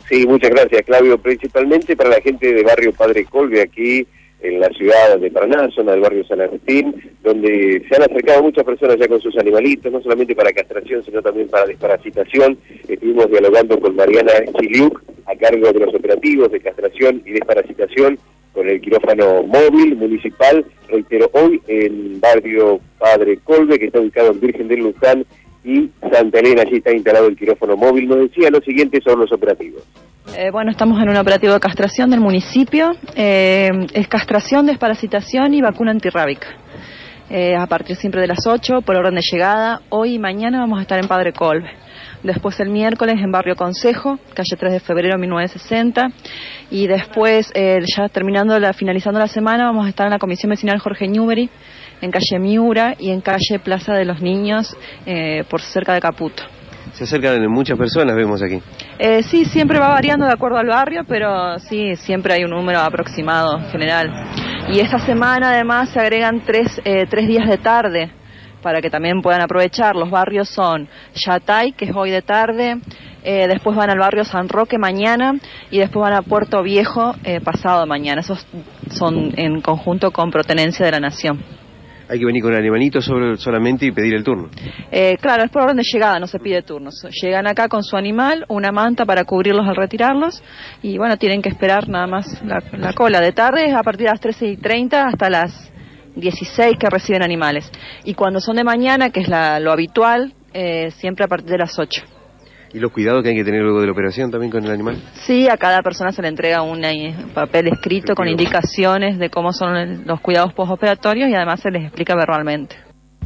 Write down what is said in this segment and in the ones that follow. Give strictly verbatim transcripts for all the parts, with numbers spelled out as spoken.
Sí, muchas gracias, Claudio. Principalmente para la gente de barrio Padre Colbe, aquí en la ciudad de Paraná, zona del barrio San Agustín, donde se han acercado muchas personas ya con sus animalitos, no solamente para castración, sino también para desparasitación. Estuvimos dialogando con Mariana Chiliuk, a cargo de los operativos de castración y desparasitación, con el quirófano móvil municipal, reitero, hoy en barrio Padre Colbe, que está ubicado en Virgen del Luján y Santa Elena. Allí está instalado el quirófano móvil. Nos decía lo siguiente sobre los operativos. Eh, bueno, estamos en un operativo de castración del municipio. Eh, es castración, desparasitación y vacuna antirrábica. Eh, a partir siempre de las ocho, por orden de llegada. Hoy y mañana vamos a estar en Padre Colbe. Después el miércoles en Barrio Consejo, calle tres de febrero mil novecientos sesenta. Y después, eh, ya terminando, la, finalizando la semana, vamos a estar en la Comisión Vecinal Jorge Newbery, en calle Miura y en calle Plaza de los Niños, eh, por cerca de Caputo. Se acercan muchas personas, vemos aquí. Eh, sí, siempre va variando de acuerdo al barrio, pero sí, siempre hay un número aproximado general. Y esta semana además se agregan tres, eh, tres días de tarde, para que también puedan aprovechar. Los barrios son Yatay, que es hoy de tarde, eh, después van al barrio San Roque mañana, y después van a Puerto Viejo eh, pasado mañana. Esos son en conjunto con Protenencia de la Nación. Hay que venir con el animalito sobre, solamente y pedir el turno. Eh, claro, es por orden de llegada, no se pide turnos. Llegan acá con su animal, una manta para cubrirlos al retirarlos, y bueno, tienen que esperar nada más la, la cola. De tarde es a partir de las trece y treinta hasta las dieciséis que reciben animales. Y cuando son de mañana, que es la, lo habitual, eh, siempre a partir de las ocho. ¿Y los cuidados que hay que tener luego de la operación también con el animal? Sí, a cada persona se le entrega un papel escrito con indicaciones de cómo son los cuidados postoperatorios y además se les explica verbalmente.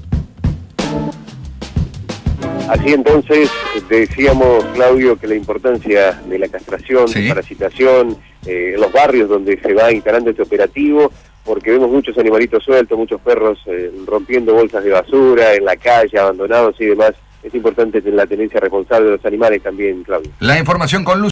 Así entonces, decíamos, Claudio, que la importancia de la castración, sí, desparasitación, eh, en los barrios donde se va instalando este operativo, porque vemos muchos animalitos sueltos, muchos perros eh, rompiendo bolsas de basura en la calle, abandonados y demás. Es importante la tenencia responsable de los animales también, Claudio. La información con Luz.